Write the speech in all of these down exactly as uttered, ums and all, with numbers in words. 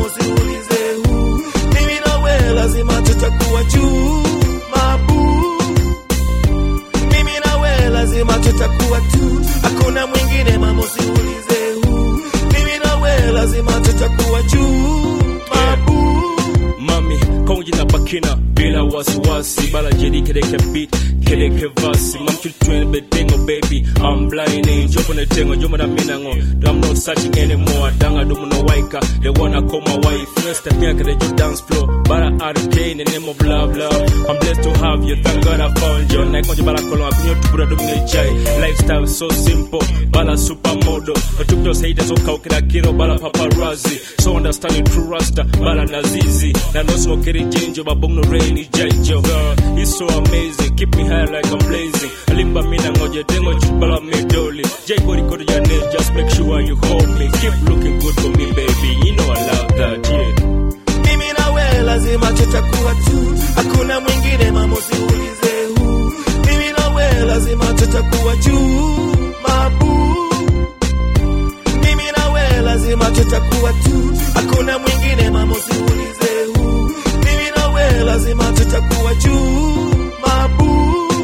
mama usiulize huu. Mimi na wewe lazima tutakuwa juu, mabu. Mimi na wewe lazima tutakuwa tu, hakuna mwingine mama usiulize huu. Mimi na wewe lazima tutakuwa juu, mabu. Mami, konji na bakina bila wasiwasi, bala jedi kedeke beat kedeke vasi. Mam children bedengo baby, I'm blinding. Jopo ne tengo jomo na minango. I'm not searching anymore. Danga dumu no waika, they wanna call my wife. Next step here kede jo dance floor, bara arcade in the name of love love. I'm blessed to have you, thank God I found you. Naik konji bala kolong akunyo tupura domine chai. Lifestyle so simple, bala supermodel. Otuk just haters okau kira kiro bala paparazzi. So understanding true rasta, bala nazizi. Na no smoke kiri jinjo babong no rainy jaijo. Girl, he's so amazing, keep me high like I'm blazing. Alimba mina ngoje dengo chupala me doli. Jai body go to your name, just make sure you hold me. Keep looking good for me baby, you know I love that, yeah. Mimi na wewe lazima tutakuwa tu, hakuna mwingine mama usiulize huu. Mimi na wewe lazima tutakuwa juu, mabu. Mimi na wewe lazima tutakuwa tu, hakuna mwingine mama usiulize huu. Mimi na wewe lazima tutakuwa juu, mabu.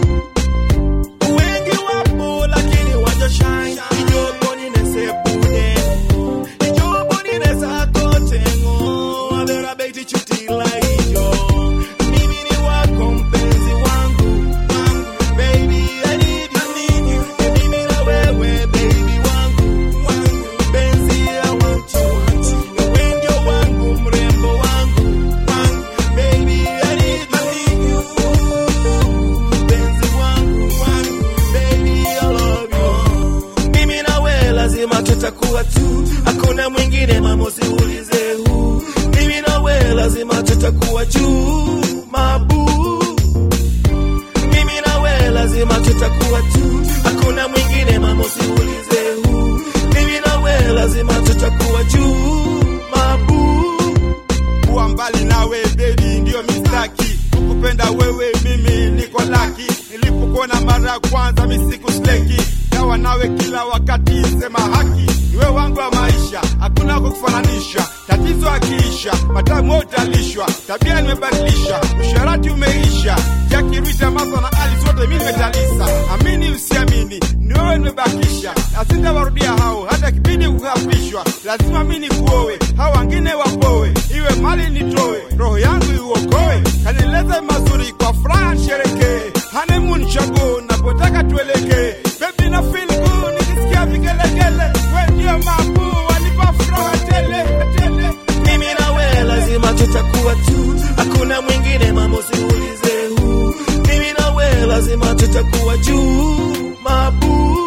Wengi wapo lakini waja shine. Ijobo ninese pune, ijobo ninesa kotengo. Adera beiti chuti laijo. Mimi ni wako mpenzi wangu, wangu baby I need you, need you. Mimi na wewe baby wangu, wangu mpenzi I want you, want you. Wewe ndio wangu mrembo wangu, wangu baby I need you, need you. Mpenzi wangu, wangu baby I love you. Mimi na wewe lazima tutakuwa tu, hakuna mwingine mama usiulize huu. Mimi na wewe lazima tutakuwa juu, mabu. Mimi na wewe lazima tutakuwa tu, hakuna mwingine mama usiulize huu. Mimi na wewe lazima tutakuwa juu, mabu. Kuwa mbali nawe baby ndio mistaki, kukupenda wewe mimi niko laki. Nilipokuona mara ya kwanza mimi sikusleki, dawa nawe kila wakati sema haki. Niwe wangu wa maisha, hakuna kukufananisha. Tatizo akiisha, matamu utalishwa. Tabia nimebadilisha, usharati umeisha. Jackie Rita Maso na Ali zote mimi nimetalisa. Amini usiamini, ni wewe nimebakisha. Asinda warudia hao, hata kipindi kukapishwa. Lazima mimi nikuoe, hao wengine wapoe. Iwe mali nitoe, roho yangu iuokoe. Kanileze mazuri kwa furaha sherekee. Honeymoon chago, napotaka tuelekee. Baby na feel good, nikisikia vigelegele. Wewe ndio mabu, wanipa furaha tele, tele. Mimi na wewe lazima tutakuwa tu, hakuna mwingine mama usiulize huu. Mimi na wewe lazima tutakuwa juu, mabu.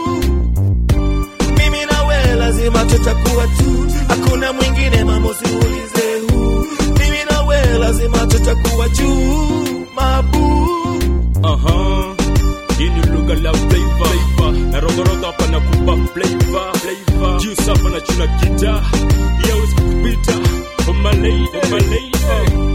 Mimi na wewe lazima tutakuwa tu, hakuna mwingine mama usiulize huu. Mimi na wewe lazima tutakuwa juu, mabu. Uh-huh. Ini luga la flavor, na rogoroga hapa na kupa flavor, flavor. Juice hapa na chuna kita, yeah usikupita, for my lady, for my lady.